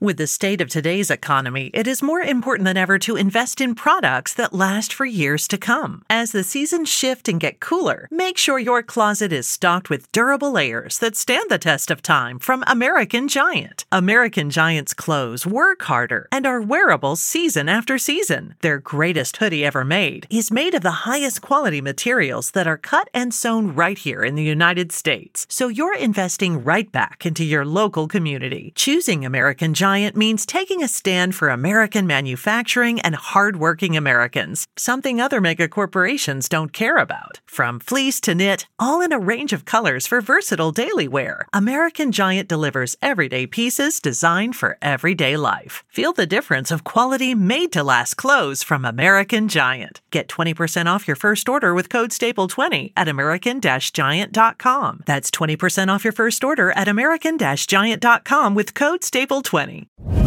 With the state of today's economy, it is more important than ever to invest in products that last for years to come. As the seasons shift and get cooler, make sure your closet is stocked with durable layers that stand the test of time from American Giant. American Giant's clothes work harder and are wearable season after season. Their greatest hoodie ever made is made of the highest quality materials that are cut and sewn right here in the United States. So you're investing right back into your local community. Choosing American Giant means taking a stand for American manufacturing and hardworking Americans, something other mega corporations don't care about. From fleece to knit, all in a range of colors for versatile daily wear, American Giant delivers everyday pieces designed for everyday life. Feel the difference of quality made-to-last clothes from American Giant. Get 20% off your first order with code STAPLE20 at american-giant.com. That's 20% off your first order at american-giant.com with code STAPLE20.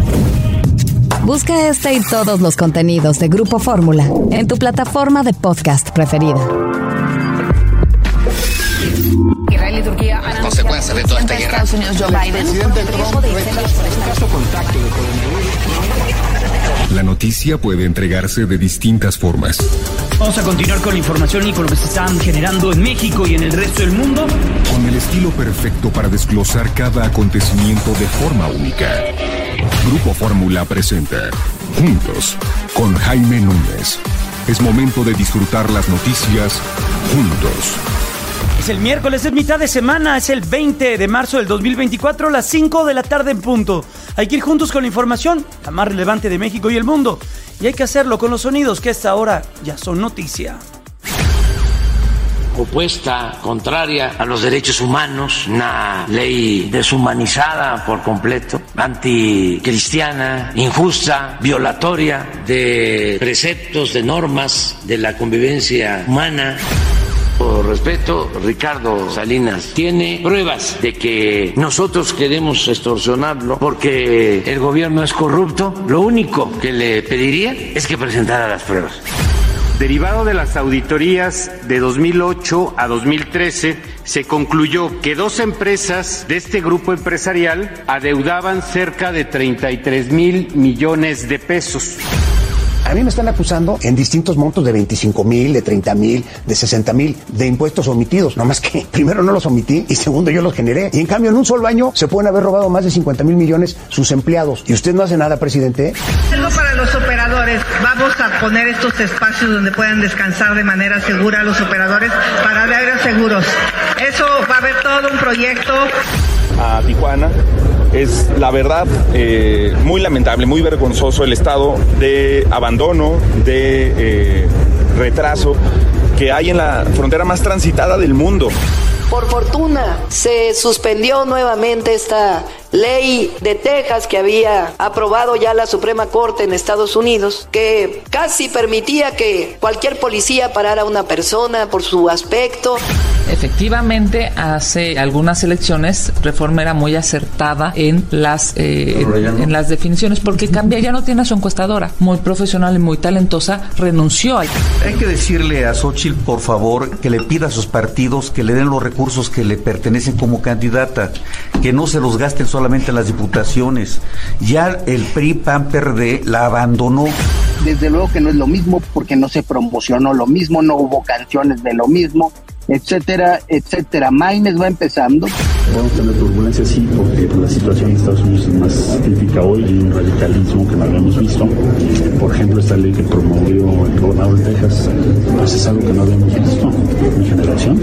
Busca este y todos los contenidos de Grupo Fórmula en tu plataforma de podcast preferida. Israel y Turquía han consecuencias de toda esta guerra. Estados Unidos, Joe Biden. Presidente Trump caso contacto de coronavirus. La noticia puede entregarse de distintas formas. Vamos a continuar con la información y con lo que se están generando en México y en el resto del mundo. Con el estilo perfecto para desglosar cada acontecimiento de forma única. Grupo Fórmula presenta Juntos con Jaime Núñez. Es momento de disfrutar las noticias juntos. Es el miércoles, es mitad de semana, es el 20 de marzo del 2024, las 5 de la tarde en punto. Hay que ir juntos con la información, la más relevante de México y el mundo. Y hay que hacerlo con los sonidos que a esta hora ya son noticia. Opuesta, contraria a los derechos humanos, una ley deshumanizada por completo, anticristiana, injusta, violatoria de preceptos, de normas de la convivencia humana. Por respeto, Ricardo Salinas tiene pruebas de que nosotros queremos extorsionarlo porque el gobierno es corrupto. Lo único que le pediría es que presentara las pruebas. Derivado de las auditorías de 2008 a 2013, se concluyó que 2 empresas de este grupo empresarial adeudaban cerca de 33,000 millones de pesos. A mí me están acusando en distintos montos de 25,000, de 30,000, de 60,000 de impuestos omitidos. No más que primero no los omití y segundo yo los generé. Y en cambio en un solo año se pueden haber robado más de 50,000 millones sus empleados. ¿Y usted no hace nada, presidente? Para los operadores, vamos a poner estos espacios donde puedan descansar de manera segura los operadores para dar seguros. Eso va a haber todo un proyecto. A Tijuana. Es, la verdad, muy lamentable, muy vergonzoso el estado de abandono, de retraso que hay en la frontera más transitada del mundo. Por fortuna, se suspendió nuevamente esta ley de Texas que había aprobado ya la Suprema Corte en Estados Unidos, que casi permitía que cualquier policía parara a una persona por su aspecto. Efectivamente, hace algunas elecciones Reforma era muy acertada en las definiciones, porque cambia, ya no tiene a su encuestadora, muy profesional y muy talentosa, renunció. Hay que decirle a Xóchitl, por favor, que le pida a sus partidos que le den los recursos que le pertenecen como candidata, que no se los gasten solamente en las diputaciones. Ya el PRI, PAN, PRD la abandonó. Desde luego que no es lo mismo, porque no se promocionó lo mismo, no hubo canciones de lo mismo, etcétera, etcétera. Maines va empezando. Vamos a tener turbulencias, sí, porque la situación en Estados Unidos es más crítica hoy, hay un radicalismo que no habíamos visto. Por ejemplo, esta ley que promovió el gobernador de Texas, pues es algo que no habíamos visto en mi generación.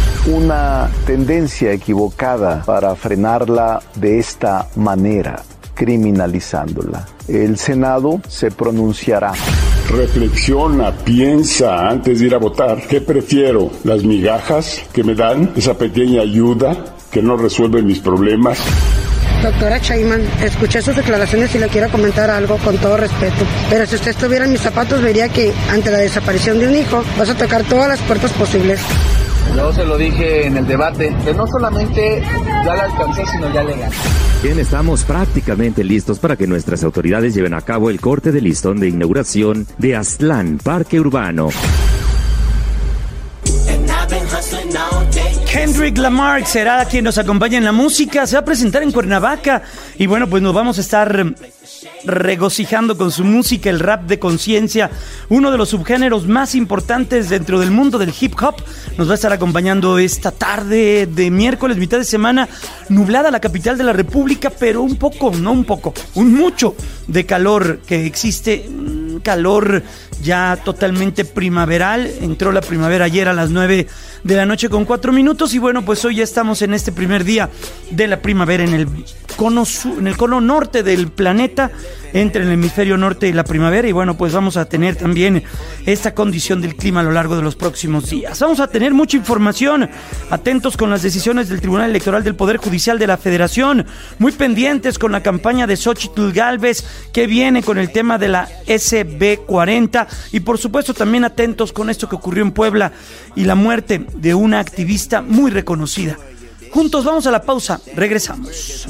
Una tendencia equivocada para frenarla de esta manera, criminalizándola. El Senado se pronunciará. Reflexiona, piensa antes de ir a votar. ¿Qué prefiero? ¿Las migajas que me dan? ¿Esa pequeña ayuda que no resuelve mis problemas? Doctora Sheinbaum, escuché sus declaraciones y le quiero comentar algo con todo respeto. Pero si usted estuviera en mis zapatos, vería que ante la desaparición de un hijo, vas a tocar todas las puertas posibles. Yo se lo dije en el debate, que no solamente ya la alcancé, sino ya le gané. Bien, estamos prácticamente listos para que nuestras autoridades lleven a cabo el corte de listón de inauguración de Aztlán, Parque Urbano. Kendrick Lamar será quien nos acompaña en la música, se va a presentar en Cuernavaca y bueno, pues nos vamos a estar regocijando con su música, el rap de conciencia, uno de los subgéneros más importantes dentro del mundo del hip hop. Nos va a estar acompañando esta tarde de miércoles, mitad de semana, nublada la capital de la República, pero un mucho de calor que existe, calor ya totalmente primaveral. Entró la primavera ayer a las 9 de la noche con 4 minutos y bueno, pues hoy ya estamos en este primer día de la primavera en el cono norte del planeta, entre el hemisferio norte y la primavera, y bueno, pues vamos a tener también esta condición del clima a lo largo de los próximos días. Vamos a tener mucha información, atentos con las decisiones del Tribunal Electoral del Poder Judicial de la Federación, muy pendientes con la campaña de Xóchitl Gálvez que viene con el tema de la SB40 y por supuesto también atentos con esto que ocurrió en Puebla y la muerte de una activista muy reconocida. Juntos vamos a la pausa, regresamos.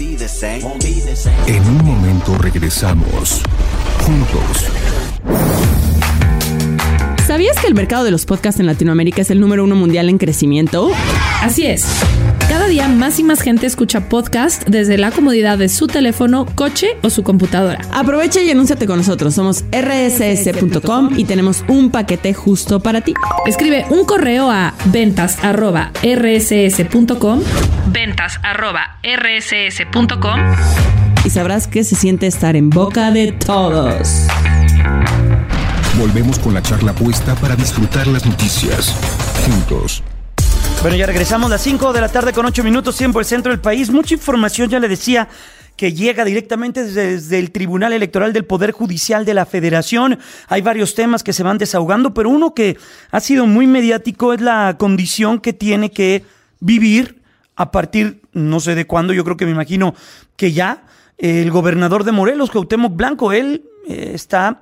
En un momento regresamos. Juntos. ¿Sabías que el mercado de los podcasts en Latinoamérica es el número 1 mundial en crecimiento? Así es. Cada día más y más gente escucha podcast desde la comodidad de su teléfono, coche o su computadora. Aprovecha y anúnciate con nosotros. Somos rss.com y tenemos un paquete justo para ti. Escribe un correo a ventas@rss.com. ventas@rss.com. Y sabrás que se siente estar en boca de todos. Volvemos con la charla puesta para disfrutar las noticias. Juntos. Bueno, ya regresamos a las 5 de la tarde con 8 minutos, tiempo del centro del país. Mucha información, ya le decía, que llega directamente desde el Tribunal Electoral del Poder Judicial de la Federación. Hay varios temas que se van desahogando, pero uno que ha sido muy mediático es la condición que tiene que vivir a partir, no sé de cuándo, yo creo que me imagino que ya, el gobernador de Morelos, Cuauhtémoc Blanco. Él está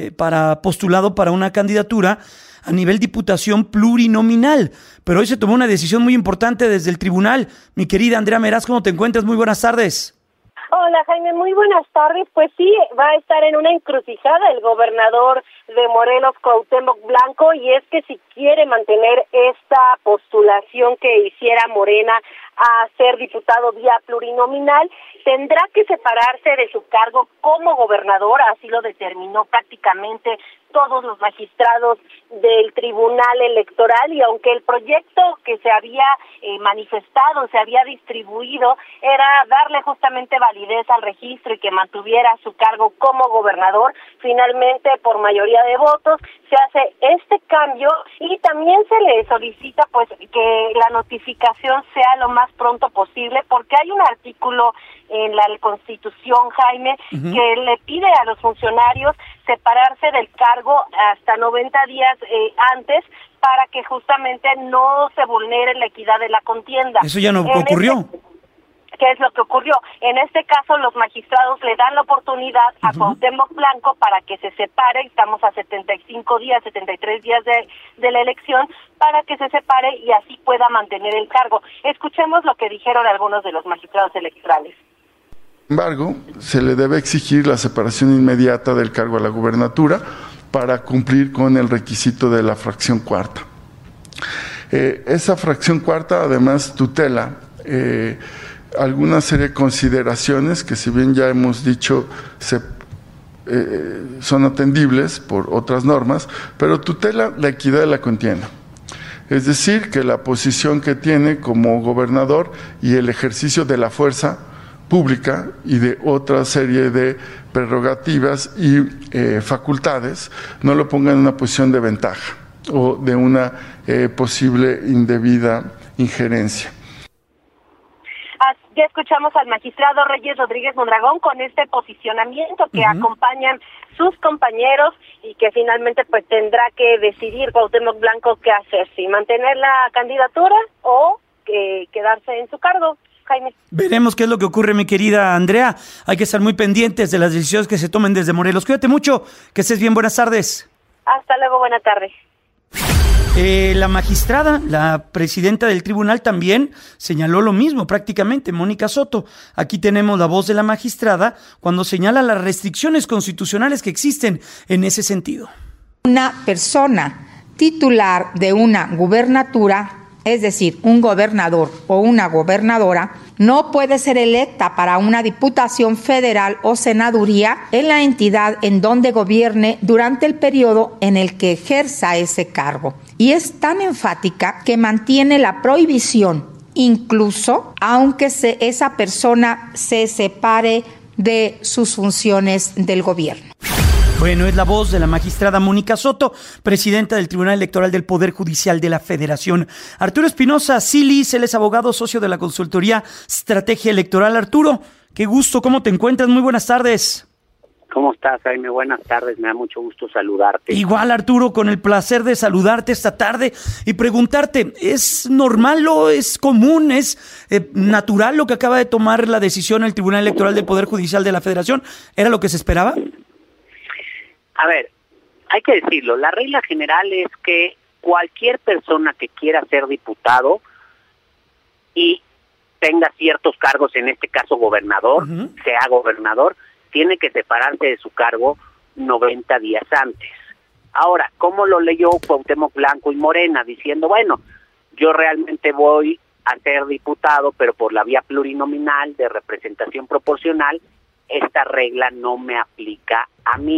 postulado para una candidatura a nivel diputación plurinominal, pero hoy se tomó una decisión muy importante desde el tribunal. Mi querida Andrea Meraz, ¿cómo te encuentras? Muy buenas tardes. Hola Jaime, muy buenas tardes. Pues sí, va a estar en una encrucijada el gobernador de Morelos, Cuauhtémoc Blanco, y es que si quiere mantener esta postulación que hiciera Morena a ser diputado vía plurinominal, tendrá que separarse de su cargo como gobernador, así lo determinó prácticamente todos los magistrados del Tribunal Electoral, y aunque el proyecto que se había manifestado, se había distribuido, era darle justamente validez al registro y que mantuviera su cargo como gobernador, finalmente por mayoría de votos se hace este cambio y también se le solicita pues que la notificación sea lo más pronto posible, porque hay un artículo en la Constitución, Jaime, que le pide a los funcionarios separarse del cargo hasta 90 días antes para que justamente no se vulnere la equidad de la contienda. Eso ya no ocurrió. ¿Qué es lo que ocurrió? En este caso, los magistrados le dan la oportunidad a Cuauhtémoc Blanco para que se separe, estamos a 75 días, 73 días de la elección, para que se separe y así pueda mantener el cargo. Escuchemos lo que dijeron algunos de los magistrados electorales. Sin embargo, se le debe exigir la separación inmediata del cargo a la gubernatura para cumplir con el requisito de la fracción cuarta. Esa fracción cuarta además tutela alguna serie de consideraciones que, si bien ya hemos dicho son atendibles por otras normas, pero tutela la equidad de la contienda. Es decir, que la posición que tiene como gobernador y el ejercicio de la fuerza pública y de otra serie de prerrogativas y facultades no lo pongan en una posición de ventaja o de una posible indebida injerencia. Ya escuchamos al magistrado Reyes Rodríguez Mondragón con este posicionamiento que acompañan sus compañeros y que finalmente pues tendrá que decidir Cuauhtémoc Blanco qué hacer, si mantener la candidatura o quedarse en su cargo. Jaime. Veremos qué es lo que ocurre, mi querida Andrea. Hay que estar muy pendientes de las decisiones que se tomen desde Morelos. Cuídate mucho, que estés bien, buenas tardes. Hasta luego, buena tarde. La magistrada, la presidenta del tribunal también señaló lo mismo prácticamente, Mónica Soto. Aquí tenemos la voz de la magistrada cuando señala las restricciones constitucionales que existen en ese sentido. Una persona titular de una gubernatura es decir, un gobernador o una gobernadora, no puede ser electa para una diputación federal o senaduría en la entidad en donde gobierne durante el periodo en el que ejerza ese cargo. Y es tan enfática que mantiene la prohibición, incluso aunque esa persona se separe de sus funciones del gobierno. Bueno, es la voz de la magistrada Mónica Soto, presidenta del Tribunal Electoral del Poder Judicial de la Federación. Arturo Espinosa Silis, él es abogado socio de la consultoría Estrategia Electoral. Arturo, qué gusto, ¿cómo te encuentras? Muy buenas tardes. ¿Cómo estás, Jaime? Buenas tardes, me da mucho gusto saludarte. Igual, Arturo, con el placer de saludarte esta tarde y preguntarte, ¿es normal o es común, es natural lo que acaba de tomar la decisión el Tribunal Electoral del Poder Judicial de la Federación? ¿Era lo que se esperaba? A ver, hay que decirlo, la regla general es que cualquier persona que quiera ser diputado y tenga ciertos cargos, en este caso gobernador, sea gobernador, tiene que separarse de su cargo 90 días antes. Ahora, ¿cómo lo leyó Cuauhtémoc Blanco y Morena? Diciendo, bueno, yo realmente voy a ser diputado, pero por la vía plurinominal de representación proporcional, esta regla no me aplica a mí.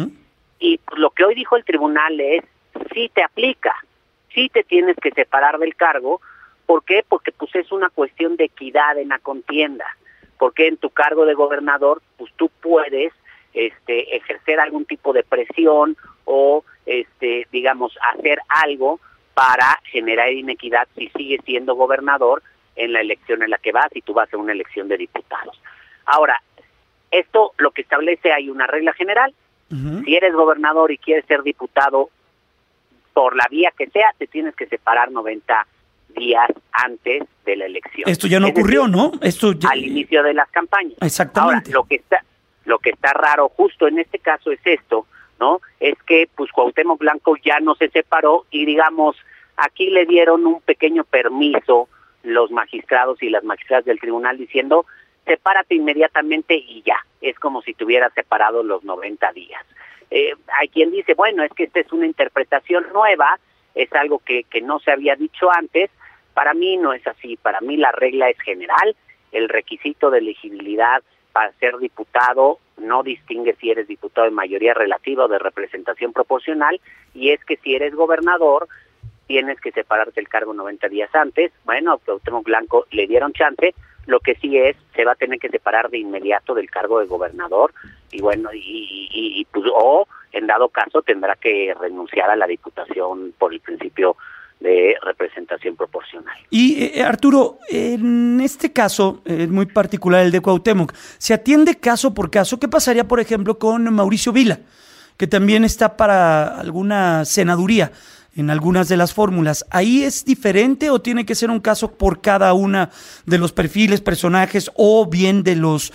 Y lo que hoy dijo el tribunal es, sí te aplica, sí te tienes que separar del cargo. ¿Por qué? Porque pues es una cuestión de equidad en la contienda. Porque en tu cargo de gobernador, pues tú puedes ejercer algún tipo de presión o, digamos, hacer algo para generar inequidad si sigues siendo gobernador en la elección en la que vas y tú vas a una elección de diputados. Ahora, esto lo que establece, hay una regla general. Si eres gobernador y quieres ser diputado por la vía que sea, te tienes que separar 90 días antes de la elección. Esto ya no ocurrió, ¿no? Esto ya... Al inicio de las campañas. Exactamente. Ahora, lo que está raro justo en este caso es esto, ¿no? Es que pues Cuauhtémoc Blanco ya no se separó y digamos, aquí le dieron un pequeño permiso los magistrados y las magistradas del tribunal diciendo, sepárate inmediatamente y ya. Es como si te hubieras separado los 90 días. Hay quien dice, bueno, es que esta es una interpretación nueva, es algo que no se había dicho antes. Para mí no es así, para mí la regla es general, el requisito de elegibilidad para ser diputado no distingue si eres diputado de mayoría relativa o de representación proporcional, y es que si eres gobernador tienes que separarte del cargo 90 días antes. Bueno, a Cuauhtémoc Blanco le dieron chance, lo que sí es, se va a tener que separar de inmediato del cargo de gobernador, y bueno, y pues, o en dado caso tendrá que renunciar a la diputación por el principio de representación proporcional. Y Arturo, en este caso, muy particular el de Cuauhtémoc, ¿se atiende caso por caso? ¿Qué pasaría, por ejemplo, con Mauricio Vila, que también está para alguna senaduría en algunas de las fórmulas? ¿Ahí es diferente o tiene que ser un caso por cada una de los perfiles, personajes o bien de los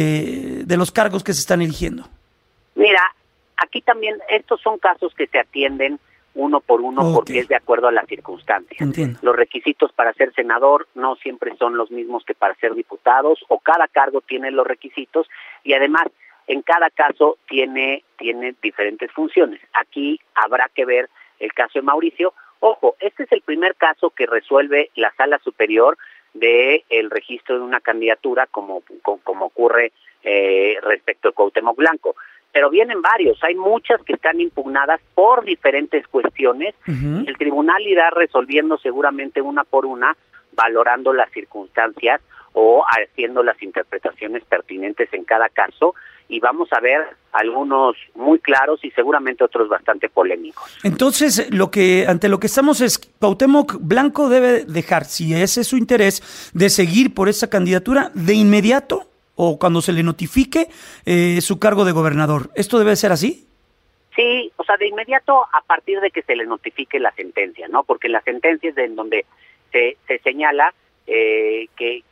cargos que se están eligiendo? Mira, aquí también estos son casos que se atienden uno por uno, porque es de acuerdo a las circunstancias. Entiendo. Los requisitos para ser senador no siempre son los mismos que para ser diputados, o cada cargo tiene los requisitos, y además en cada caso tiene diferentes funciones. Aquí habrá que ver el caso de Mauricio. Ojo, este es el primer caso que resuelve la Sala Superior de el registro de una candidatura, como ocurre respecto a Cuauhtémoc Blanco. Pero vienen varios, hay muchas que están impugnadas por diferentes cuestiones. El tribunal irá resolviendo seguramente una por una, valorando las circunstancias o haciendo las interpretaciones pertinentes en cada caso, y vamos a ver algunos muy claros y seguramente otros bastante polémicos. Entonces, ante lo que estamos es, Cuauhtémoc Blanco debe dejar, si ese es su interés, de seguir por esa candidatura de inmediato, o cuando se le notifique su cargo de gobernador. ¿Esto debe ser así? Sí, o sea, de inmediato a partir de que se le notifique la sentencia, ¿no? Porque la sentencia es en donde se señala que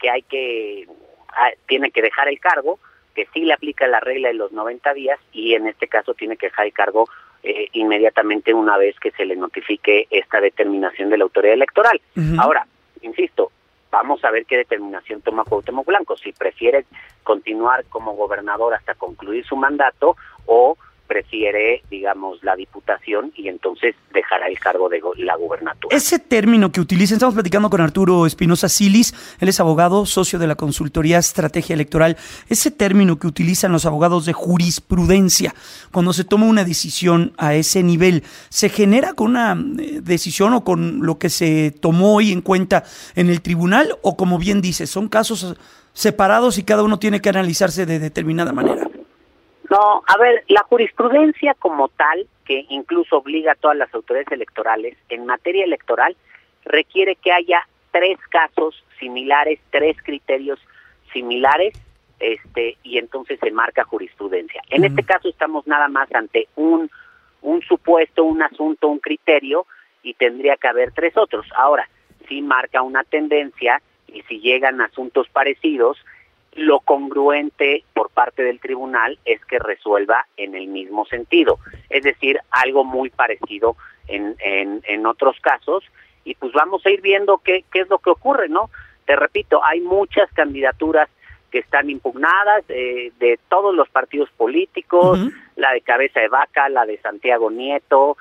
tiene que dejar el cargo, que sí le aplica la regla de los 90 días, y en este caso tiene que dejar el cargo inmediatamente una vez que se le notifique esta determinación de la autoridad electoral. Ahora, insisto, vamos a ver qué determinación toma Cuauhtémoc Blanco, si prefiere continuar como gobernador hasta concluir su mandato o prefiere, digamos, la diputación y entonces dejará el cargo de la gubernatura. Ese término que utilizan, estamos platicando con Arturo Espinosa Silis, él es abogado, socio de la consultoría Estrategia Electoral. Ese término que utilizan los abogados de jurisprudencia, cuando se toma una decisión a ese nivel, ¿se genera con una decisión o con lo que se tomó hoy en cuenta en el tribunal? O como bien dice, son casos separados y cada uno tiene que analizarse de determinada manera. No, a ver, la jurisprudencia como tal, que incluso obliga a todas las autoridades electorales, en materia electoral, requiere que haya 3 casos similares, 3 criterios similares, y entonces se marca jurisprudencia. En este caso estamos nada más ante un supuesto, un asunto, un criterio, y tendría que haber 3 otros. Ahora, sí marca una tendencia, y si llegan asuntos parecidos, lo congruente por parte del tribunal es que resuelva en el mismo sentido, es decir, algo muy parecido en otros casos, y pues vamos a ir viendo qué es lo que ocurre, ¿no? Te repito, hay muchas candidaturas que están impugnadas de todos los partidos políticos, la de Cabeza de Vaca, la de Santiago Nieto,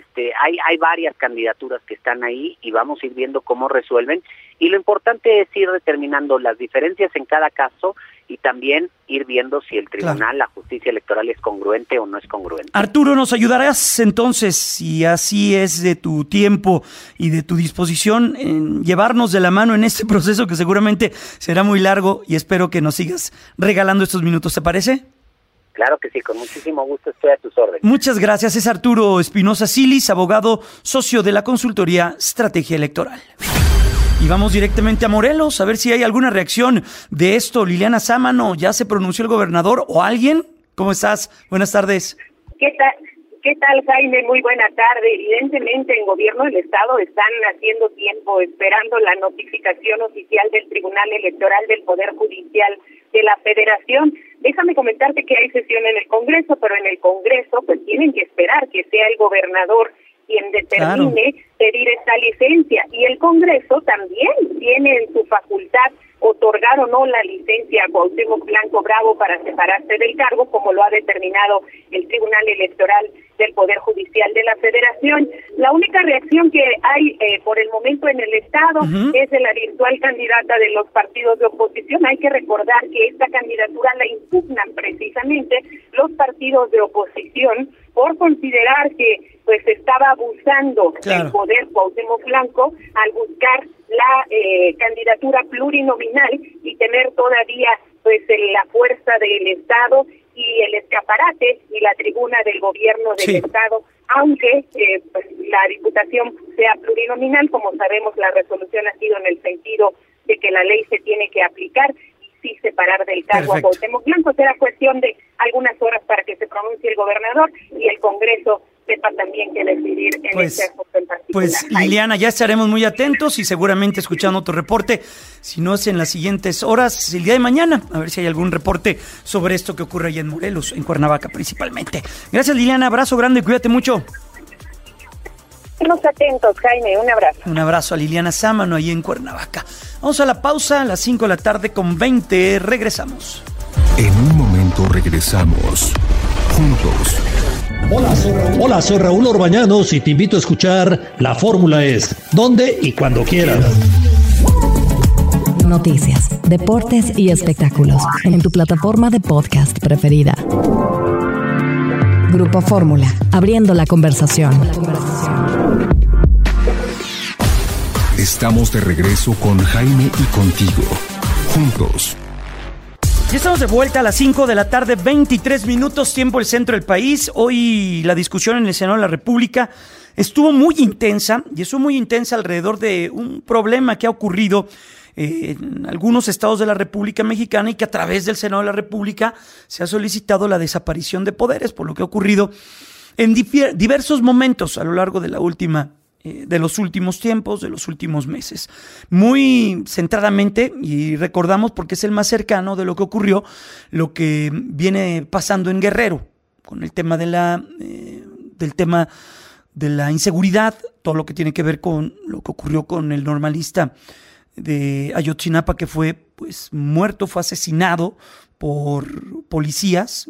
hay varias candidaturas que están ahí y vamos a ir viendo cómo resuelven, y lo importante es ir determinando las diferencias en cada caso y también ir viendo si el tribunal, la justicia electoral es congruente o no es congruente. Arturo, ¿nos ayudarás entonces, si así es de tu tiempo y de tu disposición, en llevarnos de la mano en este proceso que seguramente será muy largo, y espero que nos sigas regalando estos minutos, ¿te parece? Claro que sí, con muchísimo gusto, estoy a tus órdenes. Muchas gracias, es Arturo Espinosa Silis, abogado, socio de la consultoría Estrategia Electoral. Y vamos directamente a Morelos, a ver si hay alguna reacción de esto. Liliana Sámano, ¿ya se pronunció el gobernador o alguien? ¿Cómo estás? Buenas tardes. ¿Qué tal, Jaime? Muy buena tarde. Evidentemente, en gobierno del Estado están haciendo tiempo esperando la notificación oficial del Tribunal Electoral del Poder Judicial de la Federación. Déjame comentarte que hay sesión en el Congreso, pero en el Congreso pues tienen que esperar que sea el gobernador quien determine pedir esta licencia, y el Congreso también tiene en su facultad otorgar o no la licencia a Cuauhtémoc Blanco Bravo para separarse del cargo, como lo ha determinado el Tribunal Electoral del Poder Judicial de la Federación. La única reacción que hay por el momento en el Estado es de la virtual candidata de los partidos de oposición. Hay que recordar que esta candidatura la impugnan precisamente los partidos de oposición por considerar que pues estaba abusando del poder Cuauhtémoc Blanco al buscar la candidatura plurinominal y tener todavía pues la fuerza del Estado y el escaparate y la tribuna del gobierno del Estado, aunque pues, la diputación sea plurinominal. Como sabemos, la resolución ha sido en el sentido de que la ley se tiene que aplicar y sí separar del cargo a Cuauhtémoc Blanco. Será cuestión de algunas horas para que se pronuncie el gobernador y el Congreso sepa también que decidir en este asunto en particular. Pues Liliana, ya estaremos muy atentos y seguramente escuchando tu reporte, si no es en las siguientes horas, el día de mañana, a ver si hay algún reporte sobre esto que ocurre allá en Morelos, en Cuernavaca principalmente. Gracias, Liliana, abrazo grande, cuídate mucho. Estamos atentos, Jaime, un abrazo. Un abrazo a Liliana Sámano ahí en Cuernavaca. Vamos a la pausa a las 5:20 p.m, regresamos. En un momento regresamos, juntos. Hola, soy Raúl Orbañanos y te invito a escuchar La Fórmula Es, donde y cuando quieras. Noticias, deportes y espectáculos en tu plataforma de podcast preferida. Grupo Fórmula, abriendo la conversación. Estamos de regreso con Jaime y contigo, juntos. Ya estamos de vuelta a las 5:23 p.m, tiempo el centro del país. Hoy la discusión en el Senado de la República estuvo muy intensa, y estuvo muy intensa alrededor de un problema que ha ocurrido en algunos estados de la República Mexicana y que a través del Senado de la República se ha solicitado la desaparición de poderes, por lo que ha ocurrido en diversos momentos a lo largo de la de los últimos tiempos, de los últimos meses. Muy centradamente, y recordamos porque es el más cercano de lo que ocurrió, lo que viene pasando en Guerrero, con el tema del tema de la inseguridad, todo lo que tiene que ver con lo que ocurrió con el normalista de Ayotzinapa, que fue pues muerto, fue asesinado por policías,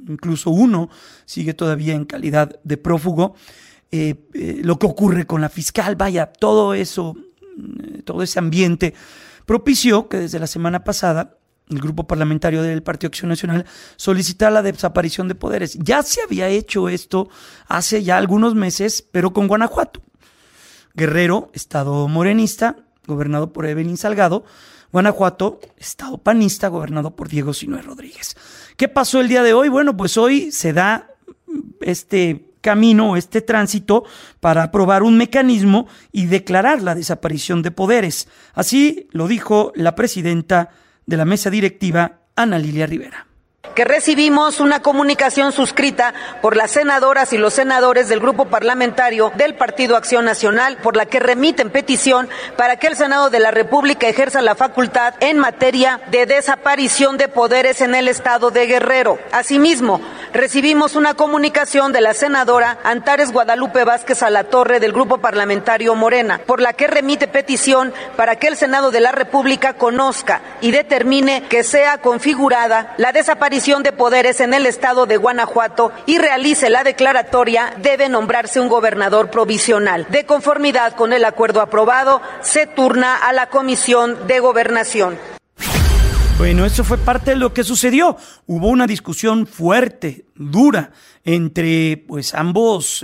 incluso uno sigue todavía en calidad de prófugo. Lo que ocurre con la fiscal, vaya, todo eso, todo ese ambiente propició que desde la semana pasada el grupo parlamentario del Partido Acción Nacional solicitara la desaparición de poderes. Ya se había hecho esto hace ya algunos meses, pero con Guanajuato. Guerrero, estado morenista, gobernado por Evelyn Salgado. Guanajuato, estado panista, gobernado por Diego Sinue Rodríguez. ¿Qué pasó el día de hoy? Bueno, pues hoy se da este camino, este tránsito para aprobar un mecanismo y declarar la desaparición de poderes. Así lo dijo la presidenta de la mesa directiva, Ana Lilia Rivera. Que recibimos una comunicación suscrita por las senadoras y los senadores del grupo parlamentario del Partido Acción Nacional, por la que remiten petición para que el Senado de la República ejerza la facultad en materia de desaparición de poderes en el estado de Guerrero. Asimismo, recibimos una comunicación de la senadora Antares Guadalupe Vázquez Alatorre del grupo parlamentario Morena, por la que remite petición para que el Senado de la República conozca y determine que sea configurada la desaparición de poderes en el estado de Guanajuato y realice la declaratoria. Debe nombrarse un gobernador provisional. De conformidad con el acuerdo aprobado, se turna a la Comisión de Gobernación. Bueno, eso fue parte de lo que sucedió. Hubo una discusión fuerte, dura, entre pues ambos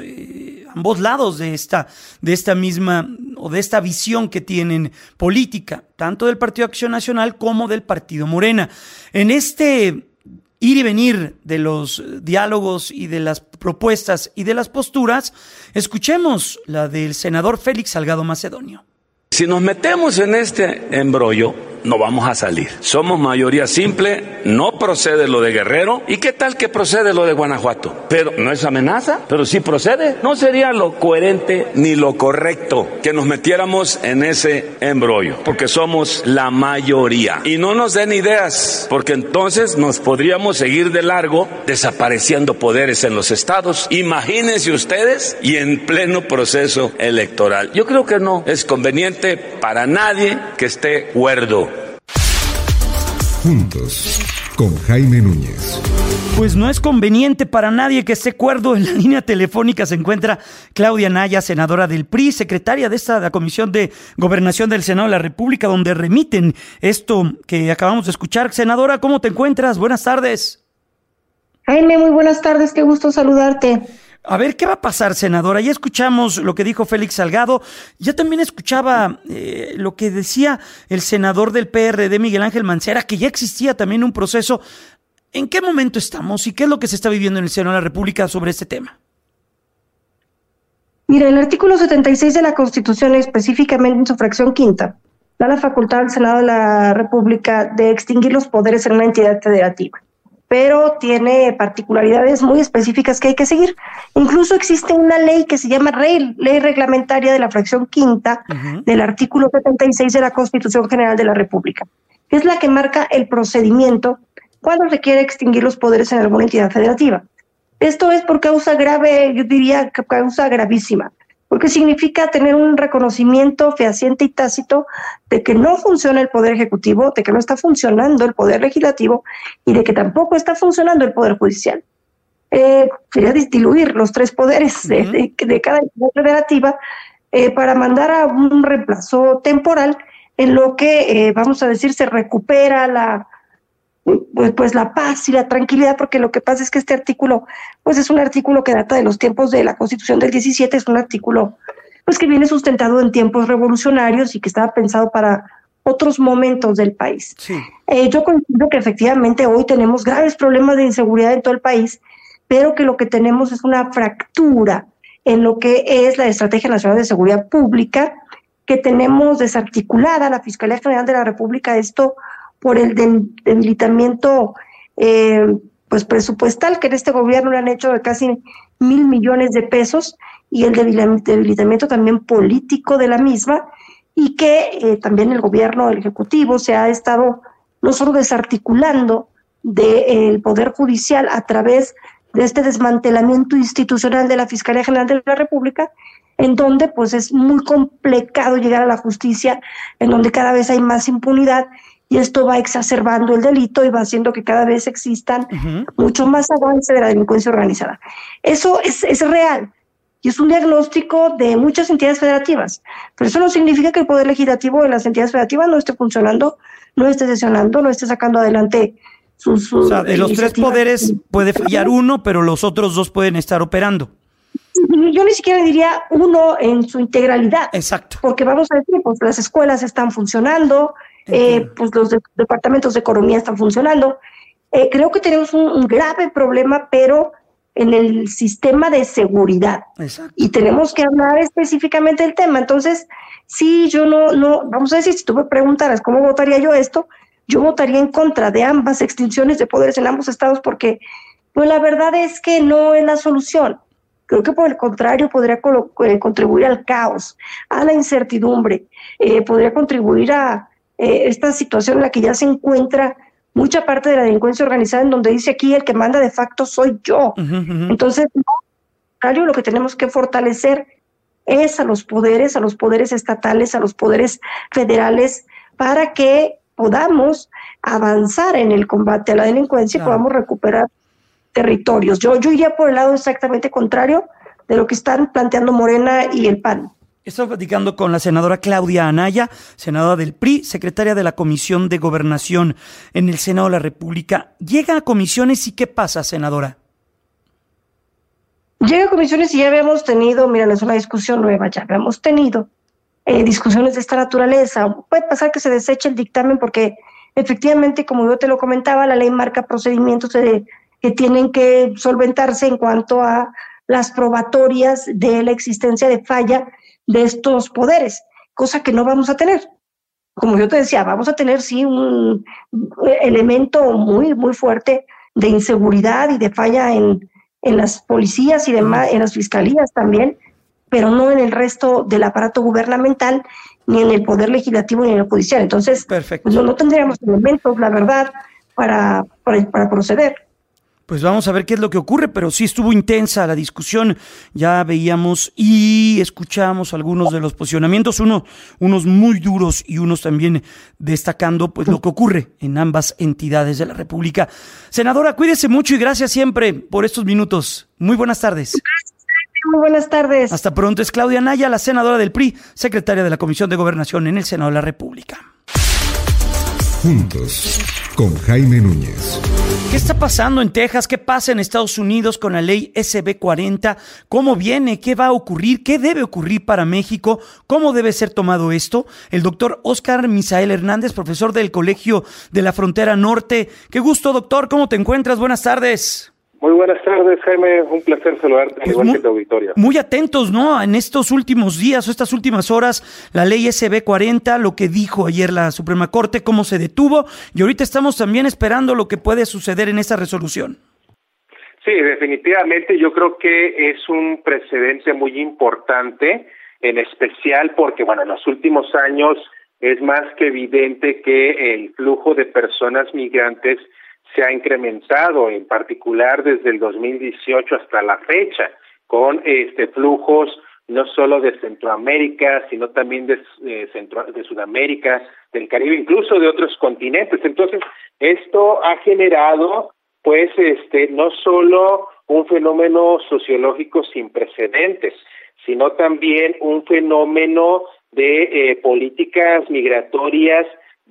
lados de esta misma o de esta visión que tienen política, tanto del Partido Acción Nacional como del Partido Morena. En este ir y venir de los diálogos y de las propuestas y de las posturas, escuchemos la del senador Félix Salgado Macedonio. Si nos metemos en este embrollo, no vamos a salir. Somos mayoría simple, no procede lo de Guerrero. ¿Y qué tal que procede lo de Guanajuato? Pero no es amenaza, pero sí procede. No sería lo coherente ni lo correcto que nos metiéramos en ese embrollo, porque somos la mayoría. Y no nos den ideas, porque entonces nos podríamos seguir de largo desapareciendo poderes en los estados. Imagínense ustedes, y en pleno proceso electoral. Yo creo que no es conveniente para nadie que esté cuerdo. Juntos, con Jaime Núñez. Pues no es conveniente para nadie que esté cuerdo. En la línea telefónica se encuentra Claudia Naya, senadora del PRI, secretaria de la Comisión de Gobernación del Senado de la República, donde remiten esto que acabamos de escuchar. Senadora, ¿cómo te encuentras? Buenas tardes. Jaime, muy buenas tardes, qué gusto saludarte. A ver, ¿qué va a pasar, senadora? Ya escuchamos lo que dijo Félix Salgado, ya también escuchaba lo que decía el senador del PRD, Miguel Ángel Mancera, que ya existía también un proceso. ¿En qué momento estamos y qué es lo que se está viviendo en el Senado de la República sobre este tema? Mira, el artículo 76 de la Constitución, específicamente en su fracción quinta, da la facultad al Senado de la República de extinguir los poderes en una entidad federativa, pero tiene particularidades muy específicas que hay que seguir. Incluso existe una ley que se llama Ley Reglamentaria de la fracción quinta del artículo 76 de la Constitución General de la República, que es la que marca el procedimiento cuando se quiere extinguir los poderes en alguna entidad federativa. Esto es por causa grave, yo diría causa gravísima, porque significa tener un reconocimiento fehaciente y tácito de que no funciona el Poder Ejecutivo, de que no está funcionando el Poder Legislativo y de que tampoco está funcionando el Poder Judicial. Sería diluir los tres poderes de cada entidad federativa para mandar a un reemplazo temporal en lo que, vamos a decir, se recupera la paz y la tranquilidad, porque lo que pasa es que este artículo, pues es un artículo que data de los tiempos de la Constitución del 17, es un artículo pues que viene sustentado en tiempos revolucionarios y que estaba pensado para otros momentos del país. Sí. Yo coincido que efectivamente hoy tenemos graves problemas de inseguridad en todo el país, pero que lo que tenemos es una fractura en lo que es la Estrategia Nacional de Seguridad Pública, que tenemos desarticulada la Fiscalía General de la República, esto por el debilitamiento pues presupuestal que en este gobierno le han hecho de casi 1,000 millones de pesos, y el debilitamiento también político de la misma, y que también el gobierno, el Ejecutivo, se ha estado no solo desarticulando del Poder Judicial a través de este desmantelamiento institucional de la Fiscalía General de la República, en donde pues es muy complicado llegar a la justicia, en donde cada vez hay más impunidad, y esto va exacerbando el delito y va haciendo que cada vez existan mucho más avance de la delincuencia organizada. Eso es real y es un diagnóstico de muchas entidades federativas, pero eso no significa que el Poder Legislativo de las entidades federativas no esté funcionando, no esté sesionando, no esté sacando adelante sus o sea, de los tres poderes puede fallar uno, pero los otros dos pueden estar operando. Yo ni siquiera diría uno en su integralidad. Exacto. Porque vamos a decir, pues las escuelas están funcionando, pues los departamentos de economía están funcionando. Creo que tenemos un grave problema, pero en el sistema de seguridad. Exacto. Y tenemos que hablar específicamente del tema. Entonces, sí, yo no, vamos a decir, si tú me preguntaras cómo votaría yo esto, yo votaría en contra de ambas extinciones de poderes en ambos estados, porque pues la verdad es que no es la solución. Creo que por el contrario podría contribuir al caos, a la incertidumbre, podría contribuir a esta situación en la que ya se encuentra mucha parte de la delincuencia organizada, en donde dice aquí el que manda de facto soy yo. Entonces, lo que tenemos que fortalecer es a los poderes estatales, a los poderes federales, para que podamos avanzar en el combate a la delincuencia y podamos recuperar territorios. Yo iría por el lado exactamente contrario de lo que están planteando Morena y el PAN. Estoy platicando con la senadora Claudia Anaya, senadora del PRI, secretaria de la Comisión de Gobernación en el Senado de la República. ¿Llega a comisiones y qué pasa, senadora? Llega a comisiones y ya habíamos tenido, mira, no es una discusión nueva, ya habíamos tenido discusiones de esta naturaleza. Puede pasar que se deseche el dictamen porque efectivamente, como yo te lo comentaba, la ley marca procedimientos que tienen que solventarse en cuanto a las probatorias de la existencia de falla de estos poderes, cosa que no vamos a tener. Como yo te decía, vamos a tener sí un elemento muy, muy fuerte de inseguridad y de falla en las policías y demás, en las fiscalías también, pero no en el resto del aparato gubernamental, ni en el poder legislativo, ni en el judicial. Entonces, pues no tendríamos elementos, la verdad, para proceder. Pues vamos a ver qué es lo que ocurre, pero sí estuvo intensa la discusión. Ya veíamos y escuchamos algunos de los posicionamientos, unos muy duros y unos también destacando pues lo que ocurre en ambas entidades de la República. Senadora, cuídese mucho y gracias siempre por estos minutos. Muy buenas tardes. Muy buenas tardes. Hasta pronto. Es Claudia Anaya, la senadora del PRI, secretaria de la Comisión de Gobernación en el Senado de la República. Juntos, con Jaime Núñez. ¿Qué está pasando en Texas? ¿Qué pasa en Estados Unidos con la ley SB 40? ¿Cómo viene? ¿Qué va a ocurrir? ¿Qué debe ocurrir para México? ¿Cómo debe ser tomado esto? El doctor Óscar Misael Hernández, profesor del Colegio de la Frontera Norte. Qué gusto, doctor. ¿Cómo te encuentras? Buenas tardes. Muy buenas tardes, Jaime. Un placer saludarte, al igual que tu auditorio. Muy atentos, ¿no? En estos últimos días o estas últimas horas, la ley SB 40, lo que dijo ayer la Suprema Corte, cómo se detuvo, y ahorita estamos también esperando lo que puede suceder en esa resolución. Sí, definitivamente yo creo que es un precedente muy importante, en especial porque, bueno, en los últimos años es más que evidente que el flujo de personas migrantes se ha incrementado, en particular desde el 2018 hasta la fecha, con flujos no solo de Centroamérica, sino también de Sudamérica, del Caribe, incluso de otros continentes. Entonces, esto ha generado, pues, no solo un fenómeno sociológico sin precedentes, sino también un fenómeno de políticas migratorias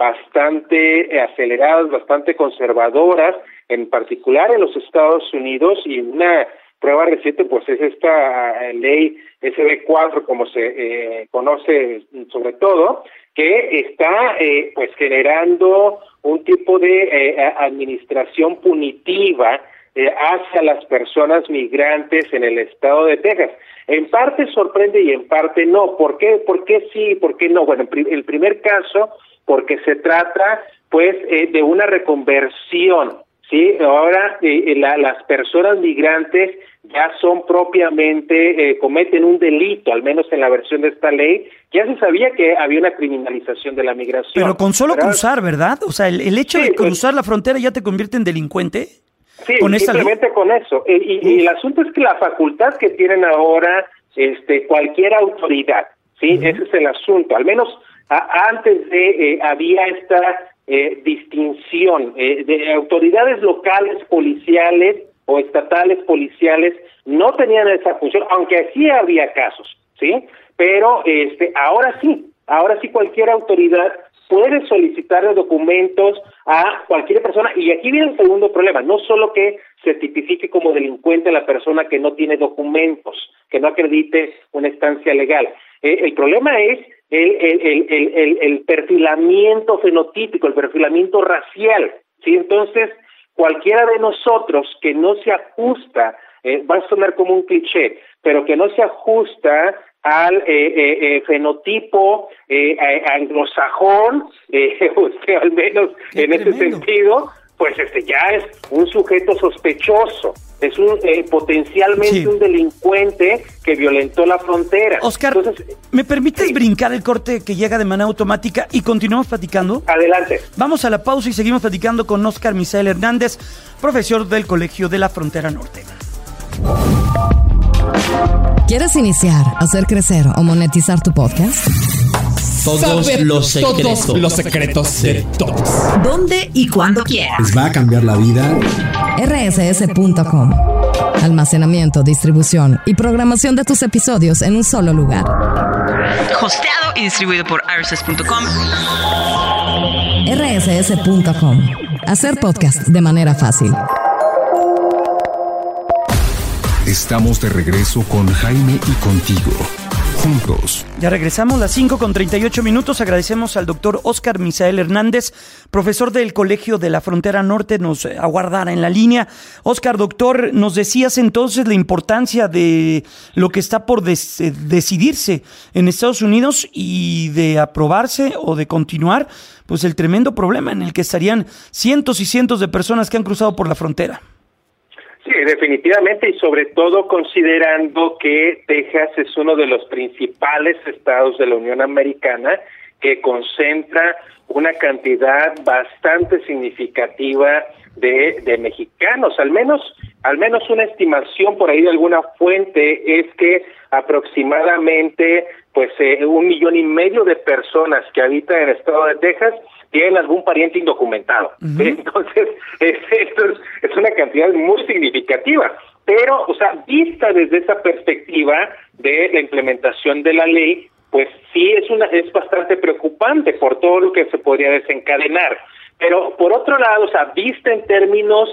bastante aceleradas, bastante conservadoras, en particular en los Estados Unidos, y una prueba reciente pues es esta ley SB 4, como se conoce sobre todo, que está pues generando un tipo de administración punitiva hacia las personas migrantes en el estado de Texas. En parte sorprende y en parte no. ¿Por qué? ¿Por qué sí y por qué no? Bueno, el primer caso, porque se trata pues de una reconversión, ¿sí? Ahora las personas migrantes ya son propiamente, cometen un delito, al menos en la versión de esta ley. Ya se sabía que había una criminalización de la migración. Pero con solo cruzar, ¿verdad? O sea, el hecho de cruzar la frontera ya te convierte en delincuente. Sí, simplemente con eso. Y el asunto es que la facultad que tienen ahora cualquier autoridad, ¿sí? Ese es el asunto. Al menos antes de había esta distinción de autoridades locales policiales o estatales policiales no tenían esa función, aunque sí había casos, ¿sí? Pero ahora sí cualquier autoridad puede solicitarle documentos a cualquier persona, y aquí viene el segundo problema, no solo que se tipifique como delincuente a la persona que no tiene documentos, que no acredite una estancia legal. El problema es el perfilamiento fenotípico, el perfilamiento racial, ¿sí? Entonces, cualquiera de nosotros que no se ajusta, va a sonar como un cliché, pero que no se ajusta al fenotipo anglosajón, al menos en ese sentido, pues ya es un sujeto sospechoso, es un potencialmente un delincuente que violentó la frontera. Oscar, entonces, ¿me permites brincar el corte que llega de manera automática y continuamos platicando? Adelante. Vamos a la pausa y seguimos platicando con Óscar Misael Hernández, profesor del Colegio de la Frontera Norte. ¿Quieres iniciar, hacer crecer o monetizar tu podcast? Todos los secretos de todos. ¿Dónde y cuándo quieras? Les va a cambiar la vida. rss.com. Almacenamiento, distribución y programación de tus episodios en un solo lugar. Hosteado y distribuido por rss.com. rss.com. Hacer podcast de manera fácil. Estamos de regreso con Jaime y contigo. Juntos. Ya regresamos, las 5:38. Agradecemos al doctor Óscar Misael Hernández, profesor del Colegio de la Frontera Norte, nos aguardara en la línea. Óscar, doctor, nos decías entonces la importancia de lo que está por decidirse en Estados Unidos y de aprobarse o de continuar, pues el tremendo problema en el que estarían cientos y cientos de personas que han cruzado por la frontera. Sí, definitivamente, y sobre todo considerando que Texas es uno de los principales estados de la Unión Americana que concentra una cantidad bastante significativa de mexicanos, al menos una estimación por ahí de alguna fuente es que aproximadamente 1,5 millones de personas que habitan en el estado de Texas tienen algún pariente indocumentado. Uh-huh. Entonces, esto es una cantidad muy significativa. Pero, vista desde esa perspectiva de la implementación de la ley, pues sí es bastante preocupante por todo lo que se podría desencadenar. Pero, por otro lado, vista en términos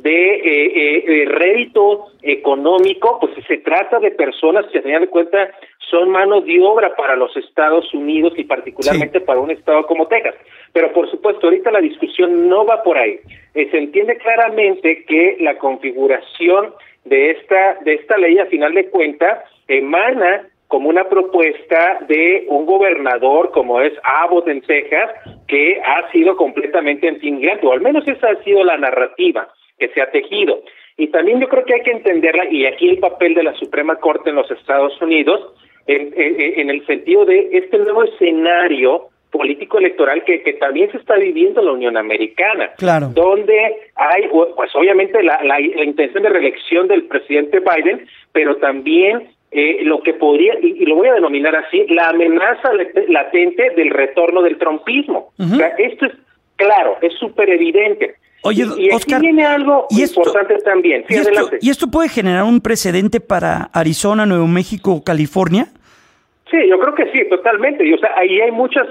de rédito económico, pues se trata de personas que, a final de cuentas, son mano de obra para los Estados Unidos y particularmente para un estado como Texas. Pero, por supuesto, ahorita la discusión no va por ahí. Se entiende claramente que la configuración de esta ley, a final de cuentas, emana como una propuesta de un gobernador como es Abbott en Texas, que ha sido completamente anti-inmigrante, o al menos esa ha sido la narrativa que se ha tejido. Y también yo creo que hay que entenderla, y aquí el papel de la Suprema Corte en los Estados Unidos, en el sentido de este nuevo escenario político electoral que también se está viviendo en la Unión Americana, claro, donde hay, pues obviamente la intención de reelección del presidente Biden, pero también lo que podría, y lo voy a denominar así, la amenaza latente del retorno del trumpismo. Uh-huh. O sea, esto es claro, es súper evidente. Oye, y Óscar, aquí viene algo importante también. Sí, adelante. ¿Y esto puede generar un precedente para Arizona, Nuevo México, California? Sí, yo creo que sí, totalmente. Y, ahí hay muchos